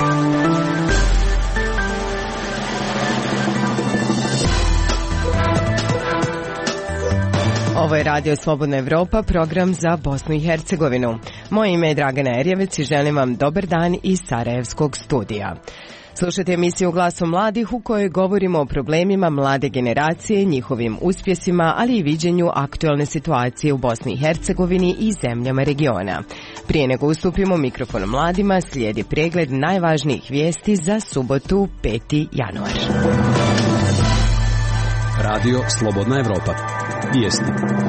Ovo je Radio Slobodna Evropa, program za Bosnu i Hercegovinu. Moje ime je Dragana Erjevec i želim vam dobar dan iz Sarajevskog studija. Slušajte emisiju Glasom mladih u kojoj govorimo o problemima mlade generacije, njihovim uspjesima, ali i viđenju aktualne situacije u Bosni i Hercegovini i zemljama regiona. Prije nego ustupimo mikrofon mladima, slijedi pregled najvažnijih vijesti za subotu 5. januar. Radio Slobodna Evropa. Vijesti.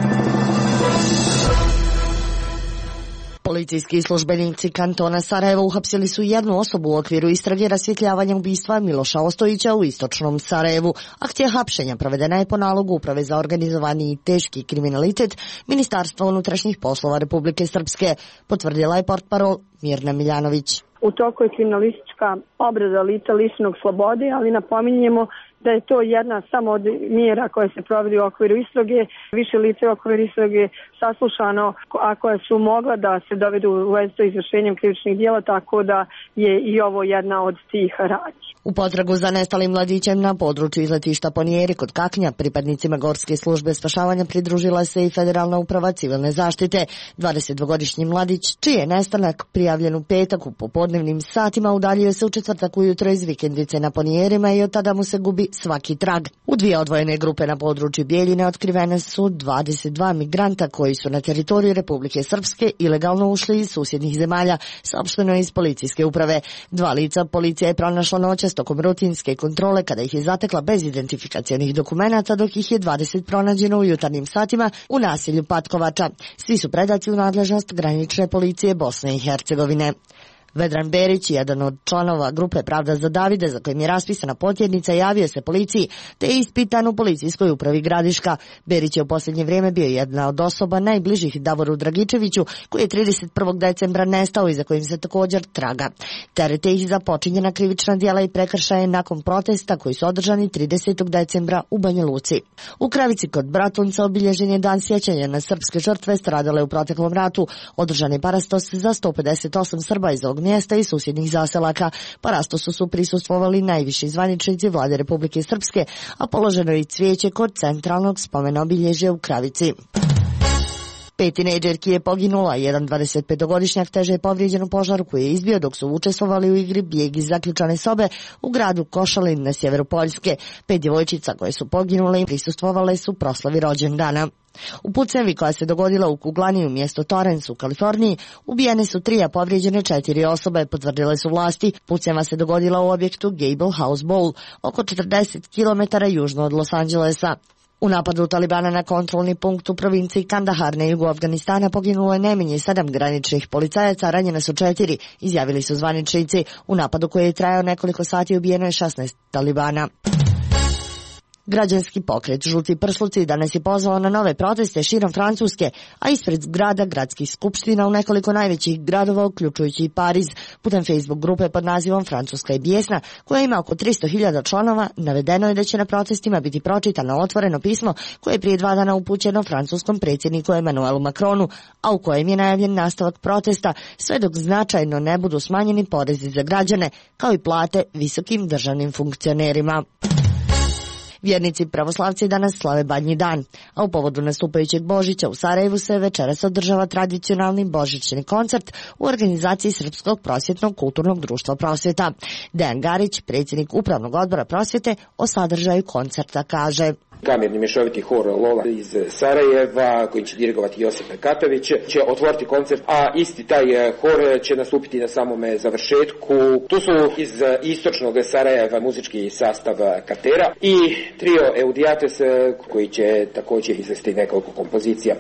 Policijski službenici kantona Sarajeva uhapsili su jednu osobu u okviru istrage rasvjetljavanja ubistva Miloša Ostojića u istočnom Sarajevu. Akcija hapšenja provedena je po nalogu Uprave za organizovani i teški kriminalitet Ministarstva unutrašnjih poslova Republike Srpske, potvrdila je portparol Mirna Miljanović. U toku je kriminalistička obrada lica lišenog slobode, ali napominjemo da je to jedna samo od mjera koje se provodi u okviru istrage. Više lice u okviru istrage saslušano, a koje su mogla da se dovedu u vezu sa izvršenjem krivičnih djela, tako da je i ovo jedna od tih radnji. U potragu za nestalim mladićem na području izletišta Ponijeri kod Kaknja pripadnicima Gorske službe spašavanja pridružila se i Federalna uprava civilne zaštite. 22-godišnji mladić, čiji je nestanak prijavljen u petak u popodnevnim satima, udaljio se u četvrtak ujutro iz vikendice na Ponijerima i od tada mu se gubi svaki trag. U dvije odvojene grupe na području Bijeljine otkrivene su 22 migranta koji su na teritoriju Republike Srpske ilegalno ušli iz susjednih zemalja, saopšteno je iz policijske uprave. 2 lica policija je pronašla noćas tokom rutinske kontrole kada ih je zatekla bez identifikacionih dokumenata, dok ih je 20 pronađeno u jutarnjim satima u naselju Patkovača. Svi su predati u nadležnost granične policije Bosne i Hercegovine. Vedran Berić, jedan od članova grupe Pravda za Davide, za kojim je raspisana potjednica, javio se policiji te je ispitan u policijskoj upravi Gradiška. Berić je u posljednje vrijeme bio jedna od osoba najbližih Davoru Dragičeviću, koji je 31. decembra nestao i za kojim se također traga. Terete ih za počinjena krivična djela i prekršaje nakon protesta koji su održani 30. decembra u Banja Luci. U Kravici kod Bratunca obilježen je dan sjećanja na srpske žrtve stradale u proteklom ratu. Održan je parastos za 158 Srba iz ovog mjesta i susjednih zaselaka. Parastosu su prisustvovali najviši zvaničnici vlade Republike Srpske, a položeno je i cvijeće kod centralnog spomena obilježja u Kravici. 5 tinejdžerki je poginula, jedan 25-godišnjak teže je povrijeđen u požaru koji je izbio dok su učestvovali u igri bijeg iz zaključane sobe u gradu Košalin na sjeveru Poljske. 5 djevojčica koje su poginule i prisustvovale su proslavi rođendana. U pucnjavi koja se dogodila u Kuglaniju, mjesto Torrance u Kaliforniji, ubijene su 3, a povrijeđene 4 osobe, potvrdile su vlasti. Pucnjava se dogodila u objektu Gable House Bowl, oko 40 km južno od Los Angelesa. U napadu Talibana na kontrolni punkt u provinciji Kandahar na jugu Afganistana poginulo je najmanje 7 graničnih policajaca, ranjene su 4, izjavili su zvaničnici. U napadu koji je trajao nekoliko sati ubijeno je 16 Talibana. Građanski pokret Žuti prsluci danas je pozvao na nove proteste širom Francuske, a ispred zgrada gradskih skupština u nekoliko najvećih gradova, uključujući i Pariz. Putem Facebook grupe pod nazivom Francuska je bijesna, koja ima oko 300.000 članova, navedeno je da će na protestima biti pročitano otvoreno pismo koje je prije 2 dana upućeno francuskom predsjedniku Emmanuelu Macronu, a u kojem je najavljen nastavak protesta sve dok značajno ne budu smanjeni porezi za građane, kao i plate visokim državnim funkcionerima. Vjernici pravoslavci danas slave Badnji dan, a u povodu nastupajućeg Božića u Sarajevu se večeras održava tradicionalni božićni koncert u organizaciji Srpskog prosvjetnog kulturnog društva Prosvjeta. Dejan Garić, predsjednik Upravnog odbora Prosvjete, o sadržaju koncerta kaže: Kamerni mješoviti hor Lola iz Sarajeva, kojim će dirigovati Josip Katović, će otvoriti koncert, a isti taj hor će nastupiti na samome završetku. Tu su iz istočnog Sarajeva muzički sastav Katera i trio Eudiates, koji će također izvesti nekoliko kompozicija.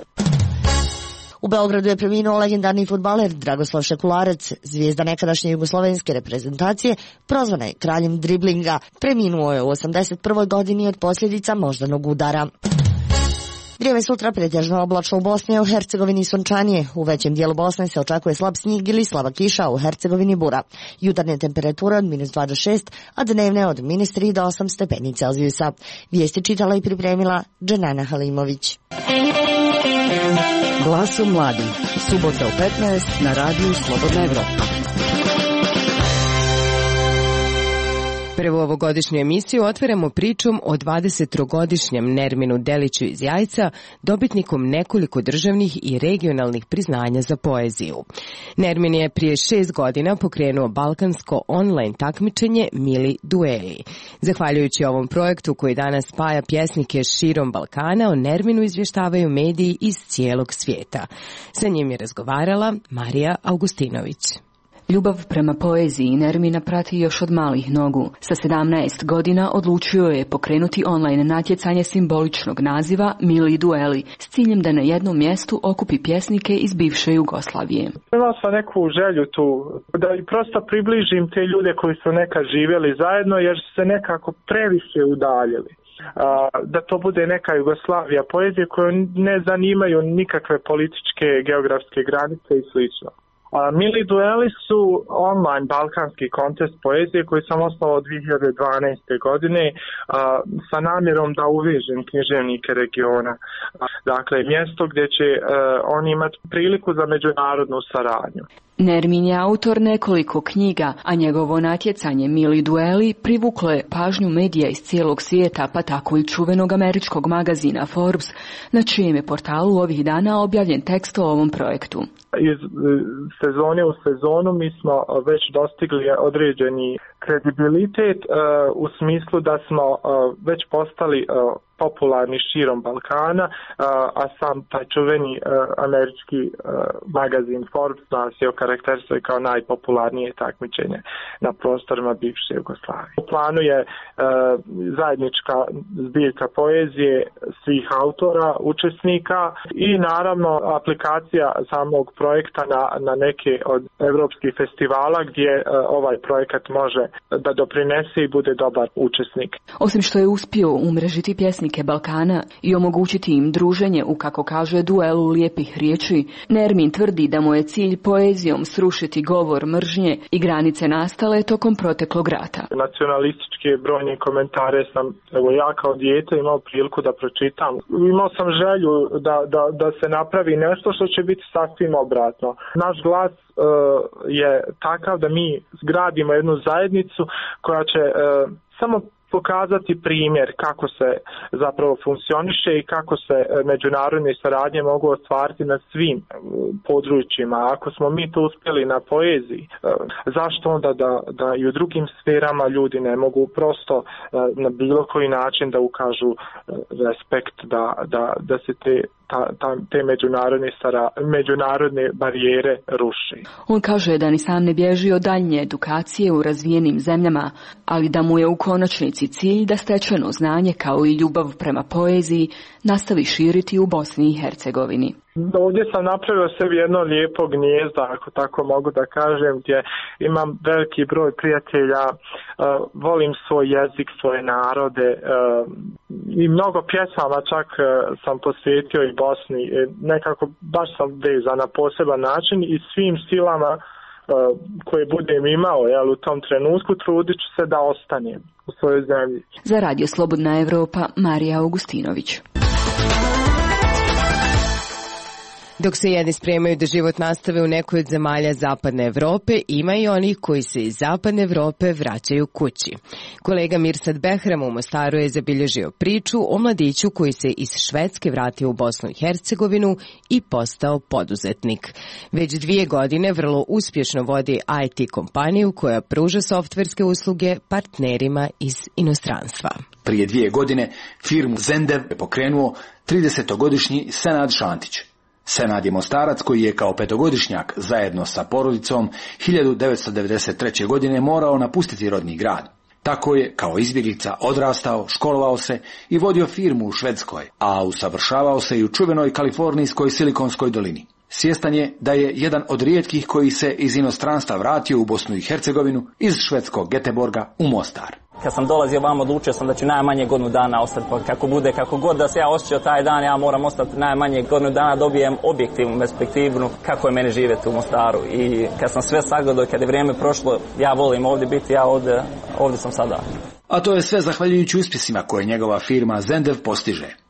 U Beogradu je preminuo legendarni fudbaler Dragoslav Šekularac, zvijezda nekadašnje jugoslovenske reprezentacije, prozvana je kraljem driblinga. Preminuo je u 81. godini od posljedica moždanog udara. Vrijeme sutra pretežno oblačno u Bosni, a u Hercegovini sunčanije. U većem dijelu Bosne se očekuje slab snijeg ili slaba kiša, a u Hercegovini bura. Jutarnje temperature od -2 do 6, a dnevne od -3 do 8 stepeni Celzijusa. Vijesti čitala i pripremila Dženana Halimović. Glasu mladih, subota u 15 na radiju Slobodna Evropa. Prvu ovogodišnju emisiju otvaramo pričom o 23-godišnjem Nerminu Deliću iz Jajca, dobitnikom nekoliko državnih i regionalnih priznanja za poeziju. Nermin je prije 6 godina pokrenuo balkansko online takmičenje Mili dueli. Zahvaljujući ovom projektu koji danas spaja pjesnike širom Balkana, o Nerminu izvještavaju mediji iz cijelog svijeta. Sa njim je razgovarala Marija Augustinović. Ljubav prema poeziji Nermina prati još od malih nogu. Sa 17 godina odlučio je pokrenuti online natjecanje simboličnog naziva Mili dueli s ciljem da na jednom mjestu okupi pjesnike iz bivše Jugoslavije. Imao sam neku želju tu da prosto približim te ljude koji su nekad živjeli zajedno jer su se nekako previše udaljili. Da to bude neka Jugoslavija poezije koju ne zanimaju nikakve političke, geografske granice i slično. Mili dueli su online balkanski kontest poezije koji sam osnovao 2012. godine sa namjerom da uvežem književnike regiona. Dakle, mjesto gdje će oni imati priliku za međunarodnu saradnju. Nermin je autor nekoliko knjiga, a njegovo natjecanje Mili dueli privuklo je pažnju medija iz cijelog svijeta, pa tako i čuvenog američkog magazina Forbes, na čijem je portalu ovih dana objavljen tekst o ovom projektu. Iz sezone u sezonu mi smo već dostigli određeni kredibilitet u smislu da smo već postali popularni širom Balkana, a sam taj čuveni američki magazin Forbes nas je okarakterisao kao najpopularnije takmičenje na prostorima bivše Jugoslavije. U planu je zajednička zbirka poezije svih autora, učesnika i naravno aplikacija samog projekta na neke od evropskih festivala gdje ovaj projekat može da doprinese i bude dobar učesnik. Osim što je uspio umrežiti pjesnike Balkana i omogućiti im druženje u, kako kaže, duelu lijepih riječi, Nermin tvrdi da mu je cilj poezijom srušiti govor mržnje i granice nastale tokom proteklog rata. Nacionalističke brojne komentare sam, evo ja kao dijete imao priliku da pročitam. Imao sam želju da se napravi nešto što će biti sasvim obratno. Naš glas je takav da mi zgradimo jednu zajednicu koja će samo pokazati primjer kako se zapravo funkcioniše i kako se međunarodne saradnje mogu ostvariti na svim područjima. Ako smo mi to uspjeli na poeziji, zašto onda da i u drugim sferama ljudi ne mogu prosto na bilo koji način da ukažu respekt, da se te međunarodne barijere ruši. On kaže da ni sam ne bježi od daljnje edukacije u razvijenim zemljama, ali da mu je u konačnici cilj da stečeno znanje kao i ljubav prema poeziji nastavi širiti u Bosni i Hercegovini. Ovdje sam napravio sebi jedno lijepo gnijezdo, ako tako mogu da kažem, gdje imam veliki broj prijatelja, volim svoj jezik, svoje narode i mnogo pjesama čak sam posvetio i Bosni. Nekako baš sam vezan na poseban način i svim silama koje budem imao, u tom trenutku trudit ću se da ostanem u svojoj zemlji. Za Radio Slobodna Evropa, Marija Augustinović. Dok se jedni spremaju da život nastave u nekoj od zemalja Zapadne Evrope, ima i onih koji se iz Zapadne Evrope vraćaju kući. Kolega Mirsad Behram u Mostaru je zabilježio priču o mladiću koji se iz Švedske vratio u Bosnu i Hercegovinu i postao poduzetnik. Već 2 godine vrlo uspješno vodi IT kompaniju koja pruža softverske usluge partnerima iz inostranstva. Prije 2 godine firmu Zendev je pokrenuo 30-godišnji Senad Šantić. Senad je Mostarac koji je kao 5-godišnjak zajedno sa porodicom 1993. godine morao napustiti rodni grad. Tako je kao izbjeglica odrastao, školovao se i vodio firmu u Švedskoj, a usavršavao se i u čuvenoj kalifornijskoj Silikonskoj dolini. Svjestan je da je jedan od rijetkih koji se iz inostranstva vratio u Bosnu i Hercegovinu iz švedskog Göteborga u Mostar. Kad sam dolazio vam, odlučio sam da ću najmanje godinu dana ostati, pa kako god da se ja osjećao taj dan, ja moram ostati najmanje godinu dana, dobijem objektivnu perspektivu kako je meni živjeti u Mostaru. I kad sam sve sagledao, kad je vrijeme prošlo, ja volim ovdje biti, ja ovdje sam sada. A to je sve zahvaljujući uspjesima koje njegova firma Zendev postiže.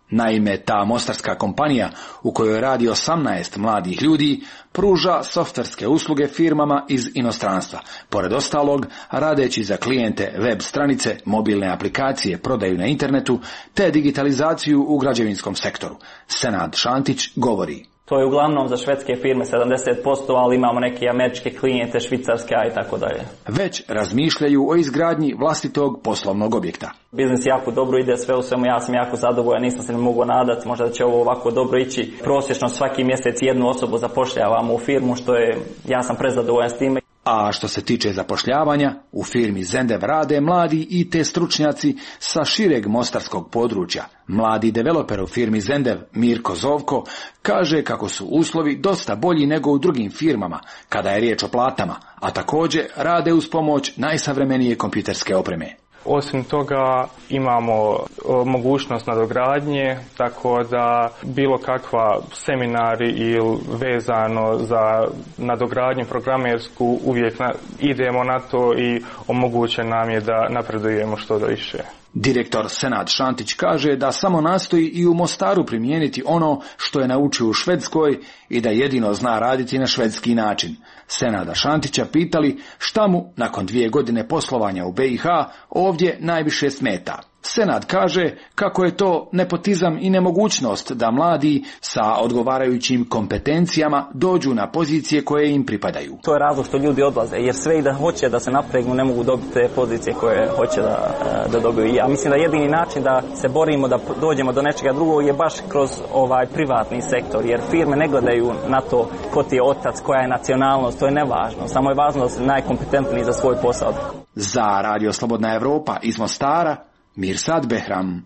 Naime, ta mostarska kompanija u kojoj radi 18 mladih ljudi pruža softverske usluge firmama iz inostranstva. Pored ostalog, radeći za klijente web stranice, mobilne aplikacije, prodaju na internetu te digitalizaciju u građevinskom sektoru. Senad Šantić govori. To je uglavnom za švedske firme 70%, ali imamo neke američke klijente, švicarske i tako dalje. Već razmišljaju o izgradnji vlastitog poslovnog objekta. Biznis jako dobro ide, sve u svemu ja sam jako zadovoljan, nisam se ne mogu nadati, možda da će ovo ovako dobro ići. Prosječno svaki mjesec jednu osobu zapošljavamo u firmu, što je, ja sam prezadovoljan s time. A što se tiče zapošljavanja, u firmi Zendev rade mladi IT stručnjaci sa šireg mostarskog područja. Mladi developer u firmi Zendev, Mirko Zovko, kaže kako su uslovi dosta bolji nego u drugim firmama kada je riječ o platama, a također rade uz pomoć najsavremenije kompjuterske opreme. Osim toga imamo mogućnost nadogradnje, tako da bilo kakva seminari ili vezano za nadogradnju programersku uvijek idemo na to i omogućeno nam je da napredujemo što da više. Direktor Senad Šantić kaže da samo nastoji i u Mostaru primijeniti ono što je naučio u Švedskoj i da jedino zna raditi na švedski način. Senada Šantića pitali šta mu nakon 2 godine poslovanja u BiH ovdje najviše smeta. Senad kaže kako je to nepotizam i nemogućnost da mladi sa odgovarajućim kompetencijama dođu na pozicije koje im pripadaju. To je razlog što ljudi odlaze, jer sve i da hoće da se napregnu ne mogu dobiti te pozicije koje hoće da dobiju. Ja mislim da jedini način da se borimo da dođemo do nečega drugog je baš kroz ovaj privatni sektor, jer firme ne gledaju na to ko ti je otac, koja je nacionalnost, to je nevažno. Samo je važno da si najkompetentniji za svoj posao. Za Radio Slobodna Evropa iz Mostara, Mirsad Behram.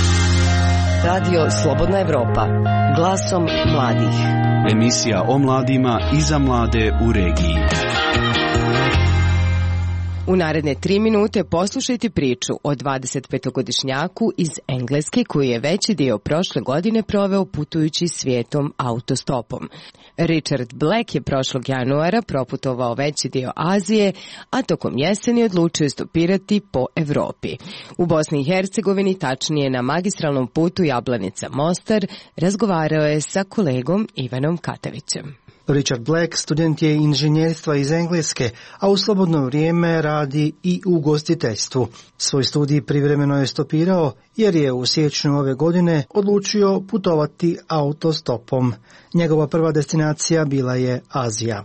Radio Slobodna Evropa, glasom mladih. Emisija o mladima i za mlade u regiji. U naredne 3 minute poslušajte priču o 25-godišnjaku iz Engleske koji je veći dio prošle godine proveo putujući svijetom autostopom. Richard Black je prošlog januara proputovao veći dio Azije, a tokom jeseni odlučio stopirati po Evropi. U Bosni i Hercegovini, tačnije na magistralnom putu Jablanica-Mostar, razgovarao je sa kolegom Ivanom Katavićem. Richard Black student je inženjerstva iz Engleske, a u slobodno vrijeme radi i u ugostiteljstvu. Svoj studij privremeno je stopirao jer je u siječnju ove godine odlučio putovati autostopom. Njegova prva destinacija bila je Azija.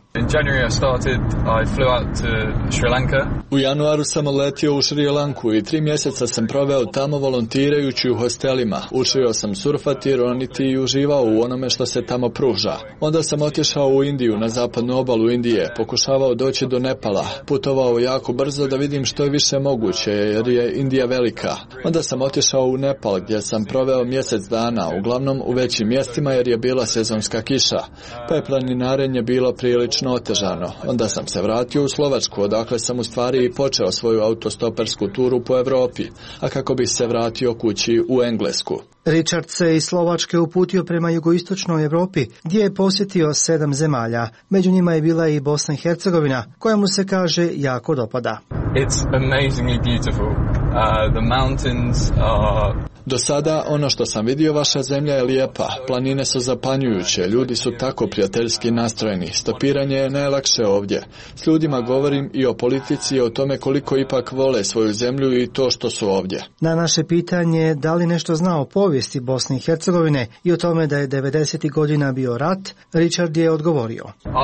U januaru sam odletio u Šri Lanku i 3 mjeseca sam proveo tamo volontirajući u hostelima. Učio sam surfati, roniti i uživao u onome što se tamo pruža. Onda sam otišao u Indiju, na zapadnu obalu Indije, pokušavao doći do Nepala. Putovao jako brzo da vidim što je više moguće, jer je Indija velika. Onda sam otišao u Nepal gdje sam proveo mjesec dana, uglavnom u većim mjestima jer je bila sezonska kiša, pa je planinarenje bilo prilično otežano. Onda sam se vratio u Slovačku, odakle sam u stvari i počeo svoju autostopersku turu po Europi, a kako bi se vratio kući u Englesku. Richard se iz Slovačke uputio prema jugoistočnoj Europi, gdje je posjetio 7 zemalja. Među njima je bila i Bosna i Hercegovina, koja mu se kaže jako dopada. It's amazingly beautiful. The mountains are... Do sada ono što sam vidio, vaša zemlja je lijepa, planine su zapanjujuće, ljudi su tako prijateljski nastrojeni, stopiranje je najlakše ovdje. S ljudima govorim i o politici i o tome koliko ipak vole svoju zemlju i to što su ovdje. Na naše pitanje da li nešto zna o povijesti Bosne i Hercegovine i o tome da je 90. godina bio rat, Richard je odgovorio.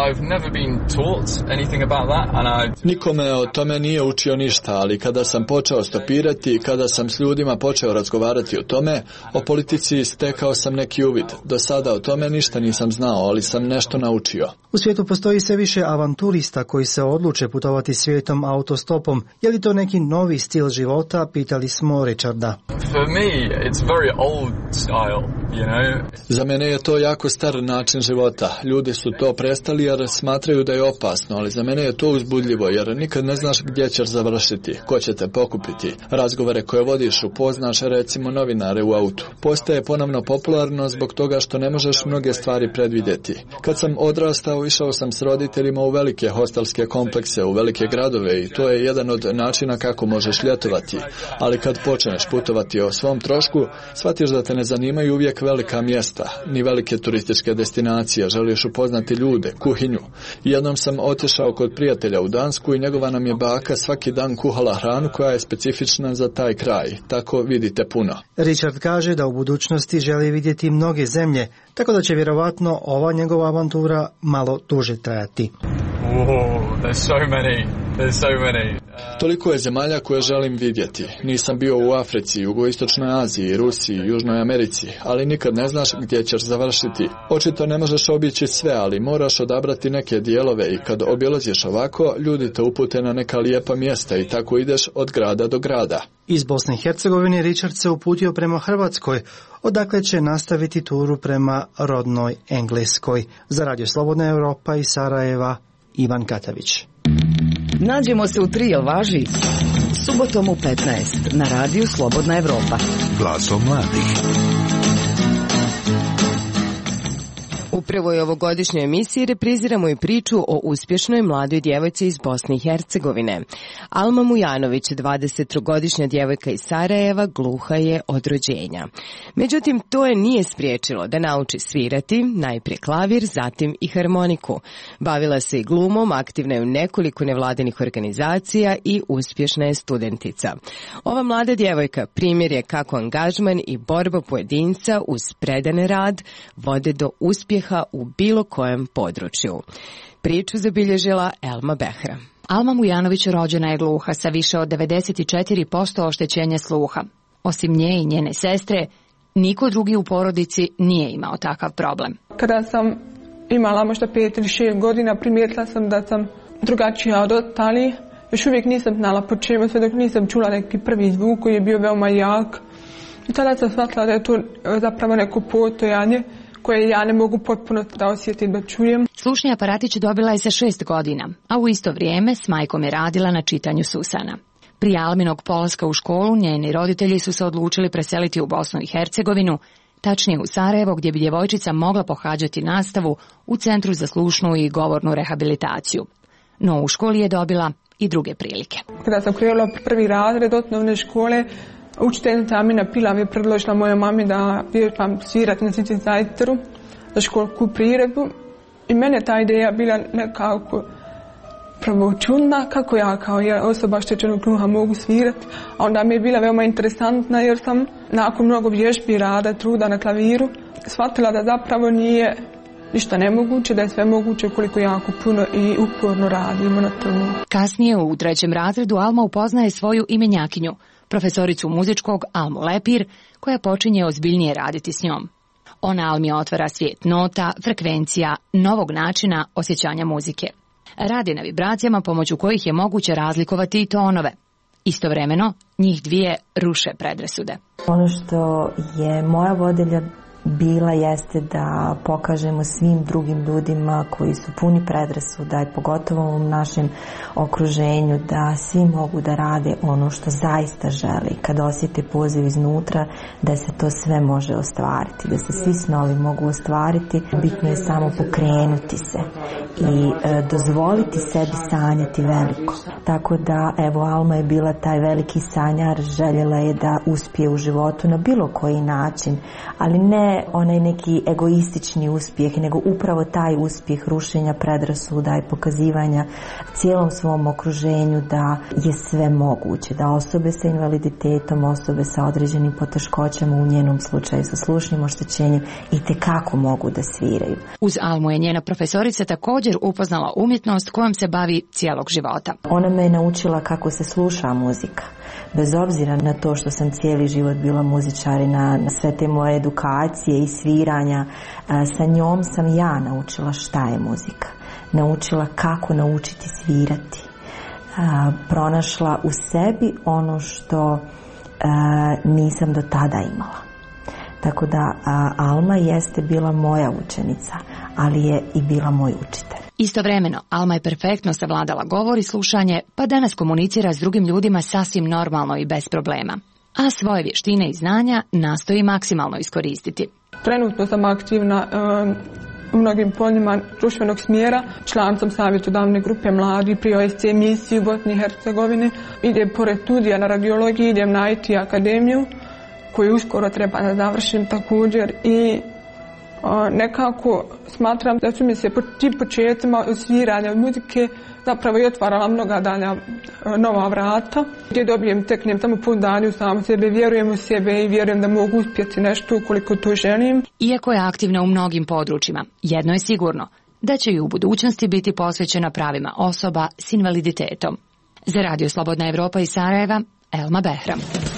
Niko me o tome nije učio ništa, ali kada sam počeo stopirati, kada sam s ljudima počeo razgovarati o tome, o politici stekao sam neki uvid. Do sada o tome ništa nisam znao, ali sam nešto naučio. U svijetu postoji sve više avanturista koji se odluče putovati svijetom autostopom. Je li to neki novi stil života? Pitali smo Richarda. Za mene je to jako star način života. Ljudi su to prestali jer smatraju da je opasno, ali za mene je to uzbudljivo jer nikad ne znaš gdje ćeš završiti, ko će te pokupiti. Razgovore koje vodiš upoznaš recimo novinare u autu. Postaje ponovno popularno zbog toga što ne možeš mnoge stvari predvidjeti. Kad sam odrastao, išao sam s roditeljima u velike hostelske komplekse, u velike gradove i to je jedan od načina kako možeš ljetovati. Ali kad počneš putovati o svom trošku, shvatiš da te ne zanimaju uvijek velika mjesta, ni velike turističke destinacije, želiš upoznati ljude, kuhinju. Jednom sam otišao kod prijatelja u Dansku i njegova nam je baka svaki dan kuhala hranu koja je specifična za taj kraj. Tako vidite puno. Richard kaže da u budućnosti želi vidjeti mnoge zemlje, tako da će vjerovatno ova njegova avantura malo duže trajati. Toliko je zemalja koje želim vidjeti. Nisam bio u Africi, Jugoistočnoj Aziji, Rusiji, Južnoj Americi, ali nikad ne znaš gdje ćeš završiti. Očito ne možeš obići sve, ali moraš odabrati neke dijelove i kad obilaziš ovako, ljudi te upute na neka lijepa mjesta i tako ideš od grada do grada. Iz Bosne i Hercegovine Richard se uputio prema Hrvatskoj, odakle će nastaviti turu prema rodnoj Engleskoj. Za Radio Slobodna Europa iz Sarajeva, Ivan Katavić. Nađemo se u 3, jel važi? Subotom u 15 na Radiju Slobodna Evropa. Glasom mladih. U prvoj ovogodišnjoj emisiji repriziramo i priču o uspješnoj mladoj djevojci iz Bosne i Hercegovine. Alma Mujanović, 23-godišnja djevojka iz Sarajeva, gluha je od rođenja. Međutim, to je nije spriječilo da nauči svirati, najprije klavir, zatim i harmoniku. Bavila se i glumom, aktivna je u nekoliko nevladinih organizacija i uspješna je studentica. Ova mlada djevojka primjer je kako angažman i borba pojedinca uz predan rad vode do uspjeha u bilo kojem području. Priču zabilježila Elma Behra. Alma Mujanović rođena je gluha sa više od 94% oštećenja sluha. Osim nje i njene sestre, niko drugi u porodici nije imao takav problem. Kada sam imala možda 5 ili 6 godina, primijetila sam da sam drugačija od ostalih. Još uvijek nisam znala po čemu, sve dok nisam čula neki prvi zvuk koji je bio veoma jak. I tada sam shvatila da je to zapravo neko postojanje koje ja ne mogu potpuno da osjetim, da čujem. Slušni aparatić dobila je sa 6 godina, a u isto vrijeme s majkom je radila na čitanju susana. Prije Alminog polaska u školu, njeni roditelji su se odlučili preseliti u Bosnu i Hercegovinu, tačnije u Sarajevo, gdje bi djevojčica mogla pohađati nastavu u Centru za slušnu i govornu rehabilitaciju. No u školi je dobila i druge prilike. Kada sam krenula prvi razred osnovne škole, učiteljica Amina Pilav je predložila mojoj mami da vježbam svirati na sintetizatoru za školsku priredbu. I mene ta ideja bila nekako prvo čudna, kako ja kao osoba oštećenog sluha mogu svirati. A onda mi je bila veoma interesantna jer sam nakon mnogo vježbi, rada, truda na klaviru shvatila da zapravo nije ništa nemoguće, da je sve moguće koliko jako puno i uporno radimo na tomu. Kasnije u 3. razredu Alma upoznaje svoju imenjakinju, profesoricu muzičkog Almu Lepir, koja počinje ozbiljnije raditi s njom. Ona Almi otvara svijet nota, frekvencija, novog načina osjećanja muzike. Radi na vibracijama pomoću kojih je moguće razlikovati i tonove. Istovremeno, njih dvije ruše predrasude. Ono što je moja vodilja bila jeste da pokažemo svim drugim ljudima koji su puni predrasuda i pogotovo u našem okruženju da svi mogu da rade ono što zaista želi. Kada osjete poziv iznutra da se to sve može ostvariti, da se svi snovi mogu ostvariti, bitno je samo pokrenuti se i dozvoliti sebi sanjati veliko. Tako da, evo, Alma je bila taj veliki sanjar, željela je da uspije u životu na bilo koji način, ali ne onaj neki egoistični uspjeh, nego upravo taj uspjeh rušenja predrasuda i pokazivanja cijelom svom okruženju da je sve moguće, da osobe sa invaliditetom, osobe sa određenim poteškoćama, u njenom slučaju sa slušnim oštećenjem, itekako mogu da sviraju. Uz Almu je njena profesorica također upoznala umjetnost kojom se bavi cijelog života. Ona me je naučila kako se sluša muzika. Bez obzira na to što sam cijeli život bila muzičar i na sve te moje edukacije i sviranja, sa njom sam ja naučila šta je muzika. Naučila kako naučiti svirati. Pronašla u sebi ono što nisam do tada imala. Tako da Alma jeste bila moja učenica, ali je i bila moj učitelj. Istovremeno, Alma je perfektno savladala govor i slušanje, pa danas komunicira s drugim ljudima sasvim normalno i bez problema. A svoje vještine i znanja nastoji maksimalno iskoristiti. Trenutno sam aktivna u mnogim poljima društvenog smjera. Član sam savjetodavne grupe mladih pri OSC misiji u Bosni i Hercegovini. Idem pored studija na radiologiji, idem na IT akademiju koju uskoro treba da završim također i nekako smatram da su mi se tim početcima sviranja muzike zapravo i otvarala mnoga dalja nova vrata gdje dobijem, teknem tamo pouzdanje u samu sebe, vjerujem u sebe i vjerujem da mogu uspjeti nešto ukoliko to želim. Iako je aktivna u mnogim područjima, jedno je sigurno, da će i u budućnosti biti posvećena pravima osoba s invaliditetom. Za Radio Slobodna Evropa iz Sarajeva, Elma Behram.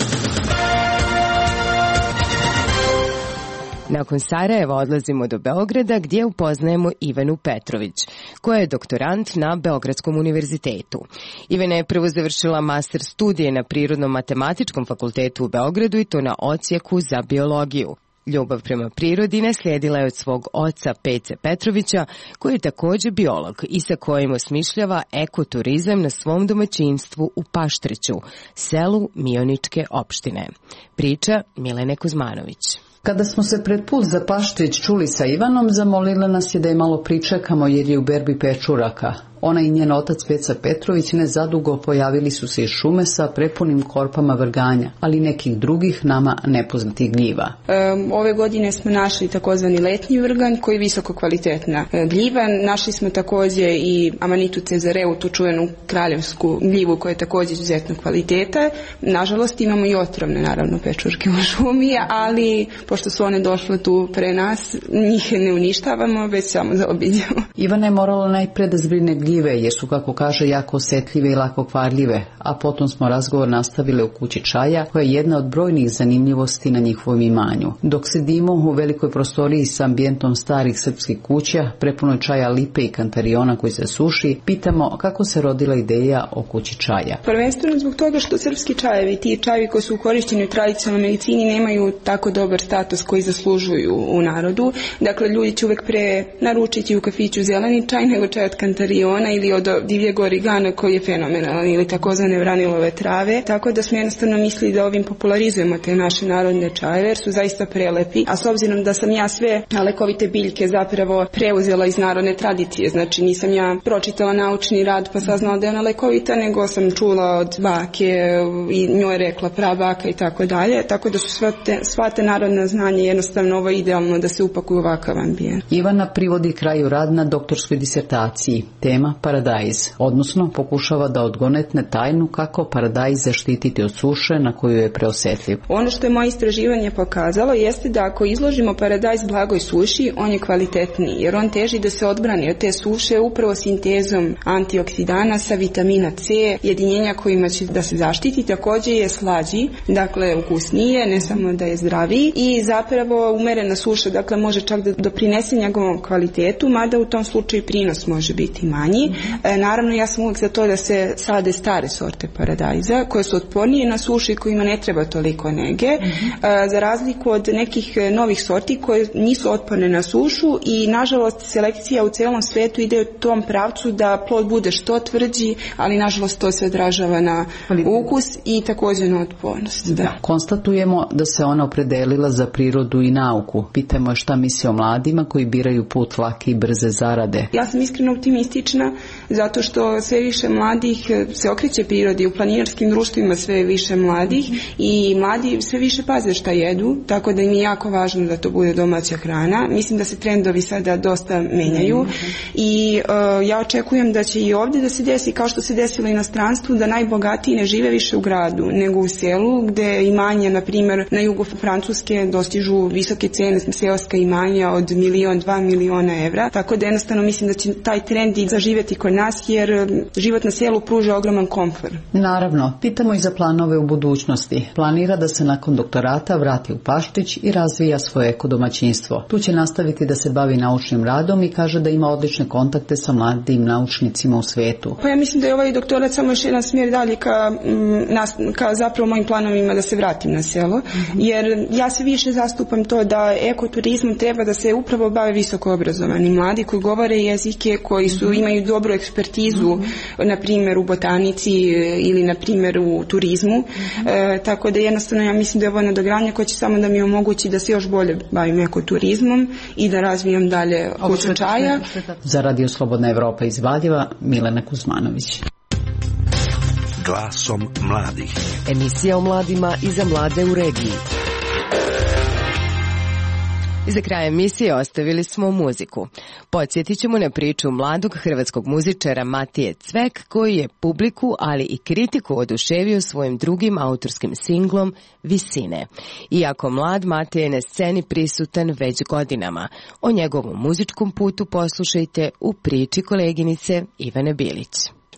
Nakon Sarajeva odlazimo do Beograda gdje upoznajemo Ivanu Petrović, koja je doktorant na Beogradskom univerzitetu. Ivana je prvo završila master studije na Prirodno-matematičkom fakultetu u Beogradu i to na odsjeku za biologiju. Ljubav prema prirodi naslijedila je od svog oca Pece Petrovića, koji je također biolog i sa kojim osmišljava ekoturizam na svom domaćinstvu u Paštriću, selu Mioničke opštine. Priča Milene Kuzmanović. Kada smo se pred put za Paštrić čuli sa Ivanom, zamolila nas je da je malo pričekamo jer je u berbi pečuraka. Ona i njen otac Peca Petrović nezadugo pojavili su se iz šume sa prepunim korpama vrganja, ali nekih drugih nama nepoznatih gljiva. Ove godine smo našli takozvani letnji vrganj koji je visoko kvalitetna gljiva. Našli smo također i Amanitu cezareu, tu čuvenu kraljevsku gljivu koja je također izuzetno kvaliteta. Nažalost imamo i otrovne naravno pečurke u šumi, ali pošto su one došle tu pre nas, njih ne uništavamo, već samo zaobiđemo. Ivana je morala najpre da zbrine gljive jer su, kako kaže, jako osjetljive i lako kvarljive, a potom smo razgovor nastavile u kući čaja, koja je jedna od brojnih zanimljivosti na njihovom imanju. Dok sedimo u velikoj prostoriji s ambijentom starih srpskih kuća, prepunoj čaja lipe i kantariona koji se suši, pitamo kako se rodila ideja o kući čaja. Prvenstveno zbog toga što srpski čajevi, ti čajevi koji su korišteni u tradicionalnoj medicini, nemaju tako dobar status koji zaslužuju u narodu. Dakle, ljudi će uvek pre naručiti u kafiću zeleni čaj nego čaj od kantariona ili od divljeg origana koji je fenomenalan ili takozvane vranilove trave. Tako da smo jednostavno mislili da ovim popularizujemo te naše narodne čajeve jer su zaista prelepi. A s obzirom da sam ja sve lekovite biljke zapravo preuzela iz narodne tradicije, znači nisam ja pročitala naučni rad pa saznala da je ona lekovita, nego sam čula od bake i njoj rekla prabaka i tako dalje. Tako da su sva te narodna znanja jednostavno ovo idealno da se upakuju ovakav ambijent. Ivana privodi kraju rad na doktorskoj disertaciji. Tema paradajz, odnosno pokušava da odgonetne tajnu kako paradajz zaštititi od suše na koju je preosjetljiv. Ono što je moje istraživanje pokazalo jeste da ako izložimo paradajz blagoj suši, on je kvalitetniji, jer on teži da se odbrani od te suše upravo sintezom antioksidanasa, vitamina C, jedinjenja kojima će da se zaštiti, također je slađi, dakle ukusnije, ne samo da je zdraviji i zapravo umerena suša, dakle može čak da doprinese njegovom kvalitetu, mada u tom slučaju prinos može biti manji. Naravno, ja sam uvijek za to da se sade stare sorte paradajza koje su otpornije na sušu i kojima ne treba toliko nege, za razliku od nekih novih sorti koje nisu otporne na sušu i nažalost selekcija u celom svetu ide u tom pravcu da plod bude što tvrđi, ali nažalost to se odražava na ukus i također na otpornost. Da. Konstatujemo da se ona opredelila za prirodu i nauku. Pitamo je šta misli o mladima koji biraju put lake i brze zarade. Ja sam iskreno optimistična zato što sve više mladih se okreće prirodi, u planinarskim društvima sve više mladih i mladi sve više paze šta jedu, tako da im je jako važno da to bude domaća hrana. Mislim da se trendovi sada dosta menjaju i ja očekujem da će i ovdje da se desi kao što se desilo u inostranstvu, da najbogatiji ne žive više u gradu nego u selu gdje imanja, na primjer na jugu Francuske dostižu visoke cene seoska imanja od 1-2 miliona evra, tako da jednostavno mislim da će taj trend i zaživjeti živjeti kod nas jer život na selu pruža ogroman komfor. Naravno, pitamo i za planove u budućnosti. Planira da se nakon doktorata vrati u Paštrić i razvija svoje ekodomaćinstvo. Tu će nastaviti da se bavi naučnim radom i kaže da ima odlične kontakte sa mladim naučnicima u svijetu. Pa ja mislim da je ovaj doktorat samo još jedan smjer dalje ka zapravo mojim planovima da se vratim na selo, jer ja se više zastupam to da ekoturizmom treba da se upravo bave visoko obrazovani mladi koji govore jezike, koji imaju dobru ekspertizu, na primjer u botanici ili na primjer u turizmu, tako da jednostavno ja mislim da je ovo nadogradnja koja će samo da mi omogući da se još bolje bavim ekoturizmom i da razvijam dalje kuću čaja. Za Radio Slobodna Evropa iz Valjeva, Milena Kuzmanović. Glasom mladih. Emisija o mladima i za mlade u regiji. I za kraj emisije ostavili smo muziku. Podsjetit ćemo na priču mladog hrvatskog muzičara Matije Cvek, koji je publiku, ali i kritiku oduševio svojim drugim autorskim singlom Visine. Iako mlad, Matija je na sceni prisutan već godinama. O njegovom muzičkom putu poslušajte u priči koleginice Ivane Bilić.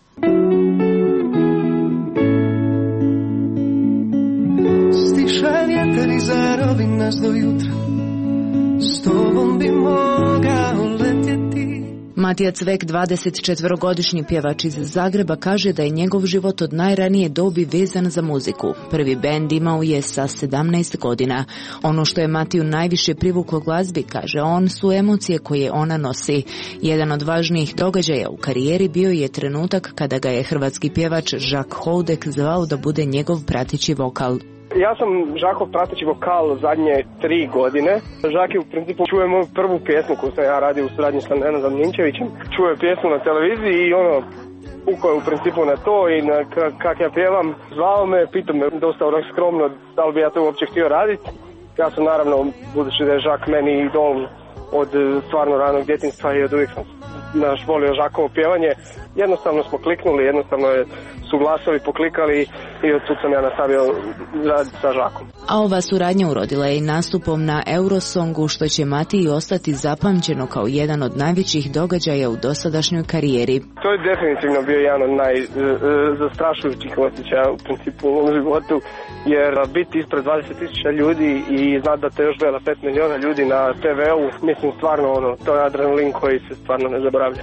Stiša vjetar i zarovi nas do jutra, s tobom bi mogao letjeti. Matija Cvek, 24-godišnji pjevač iz Zagreba, kaže da je njegov život od najranije dobi vezan za muziku. Prvi bend imao je sa 17 godina. Ono što je Matiju najviše privuklo glazbi, kaže on, su emocije koje ona nosi. Jedan od važnijih događaja u karijeri bio je trenutak kada ga je hrvatski pjevač Žak Houdek zvao da bude njegov prateći vokal. Ja sam Žakov prateći vokal zadnje 3 godine. Žak je u principu čuje moju prvu pjesmu koju sam ja radio u suradnji sa Nenadom Ninčevićem. Čuje pjesmu na televiziji i ukao je u principu na to i kak ja pjevam. Zvao me, pitao me dosta skromno da li bi ja to uopće htio raditi. Ja sam naravno, budući da je Žak meni idol od stvarno ranog djetinjstva i od uvijek sam volio Žakovo pjevanje. Jednostavno smo kliknuli, jednostavno je suglasovi poklikali i od tu sam ja nastavio raditi sa Žakom. A ova suradnja urodila je i nastupom na Eurosongu, što će Matiji ostati zapamćeno kao jedan od najvećih događaja u dosadašnjoj karijeri. To je definitivno bio jedan od najzastrašujućih osjećaja u principu u ovom životu, jer biti ispred 20.000 ljudi i znati da te još gleda 5 miliona ljudi na TV-u, mislim stvarno to je adrenalin koji se stvarno ne zaboravlja.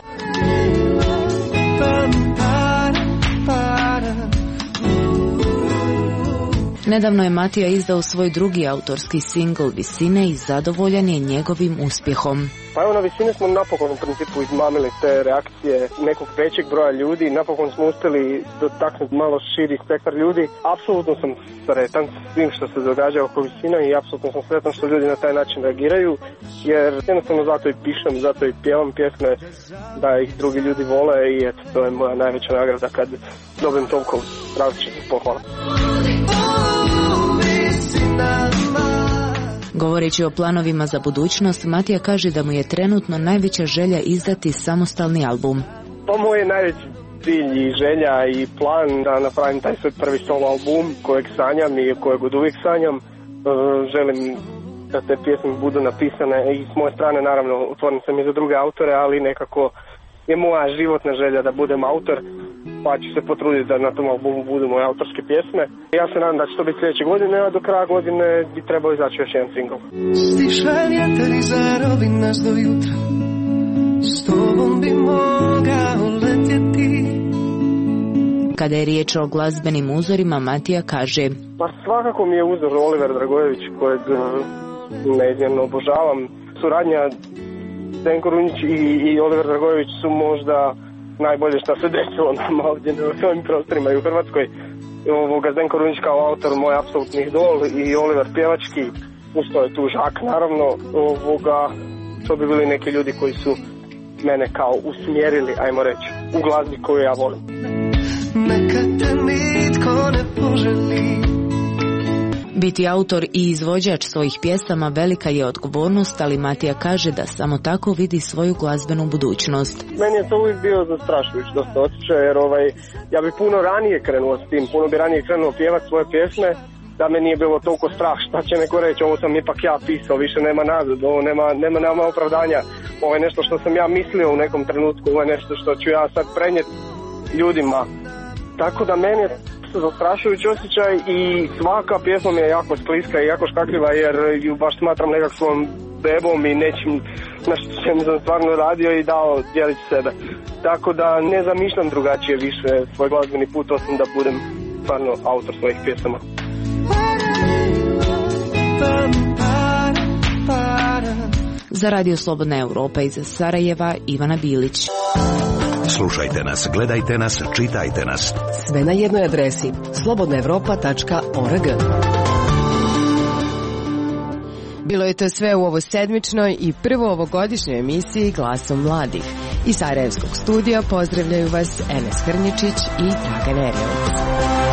Nedavno je Matija izdao svoj drugi autorski singl Visine i zadovoljan je njegovim uspjehom. Pa evo, na Visine smo napokon u principu izmamili te reakcije nekog većeg broja ljudi, napokon smo uspjeli dotaknuti malo širi spektar ljudi. Apsolutno sam sretan s svim što se događa oko Visina i apsolutno sam sretan što ljudi na taj način reagiraju, jer jednostavno zato i pišem, zato i pjevam pjesme da ih drugi ljudi vole i eto, to je moja najveća nagrada kad dobijem toliko različitih pohvala. Govoreći o planovima za budućnost, Matija kaže da mu je trenutno najveća želja izdati samostalni album. To moj je najveći cilj i želja i plan da napravim taj svoj prvi solo album kojeg sanjam i kojeg od uvijek sanjam. Želim da te pjesme budu napisane i s moje strane, naravno, otvoren sam i za druge autore, ali nekako je moja životna želja da budem autor, pa ću se potruditi da na tom albumu budu moje autorske pjesme. Ja se nadam da će to biti sljedeće godine, a do kraja godine bi trebao izaći još jedan singl. Stiša vjetar i zarovi nas do jutra, s tobom bi mogao letjeti. Kada je riječ o glazbenim uzorima, Matija kaže: Pa svakako mi je uzor Oliver Dragojević, kojeg neizmjerno obožavam. Suradnja Zdenko Runjić i Oliver Dragojević su možda najbolje što se desilo nam ovdje na ovim prostorima i u Hrvatskoj. Zdenko Runjić kao autor moj apsolutni idol i Oliver pjevački, usto je tu Žak naravno. To bi bili neki ljudi koji su mene kao usmjerili, ajmo reći, u glazbi koju ja volim. Neka te nitko ne poželi. Biti autor i izvođač svojih pjesama velika je odgovornost, ali Matija kaže da samo tako vidi svoju glazbenu budućnost. Meni je to uvijek bio zastrašujući dosta osjećaj, jer ja bi puno ranije krenuo s tim, puno bi ranije krenuo pjevati svoje pjesme, da me nije bilo toliko strah, šta će neko reći, ovo sam ipak ja pisao, više nema nazad, ovo nema opravdanja, ovo je nešto što sam ja mislio u nekom trenutku, ovo je nešto što ću ja sad prenijeti ljudima. Tako da meni je zastrašujući osjećaj i svaka pjesma mi je jako skliska i jako škakljiva, jer ju baš smatram nekakvom bebom i nečim na čem sam stvarno radio i dao dijeliti sebe. Tako da ne zamišljam drugačije više svoj glazbeni put, osim da budem stvarno autor svojih pjesama. Za Radio Slobodna Europa iz Sarajeva, Ivana Bilić. Slušajte nas, gledajte nas, čitajte nas. Sve na jednoj adresi slobodnaevropa.org. Bilo je to sve u ovo sedmičnoj i prvo ovogodišnjoj emisiji Glasom mladih. Iz Sarajevskog studija pozdravljaju vas Enes Hrnječić i Dragan Erjović.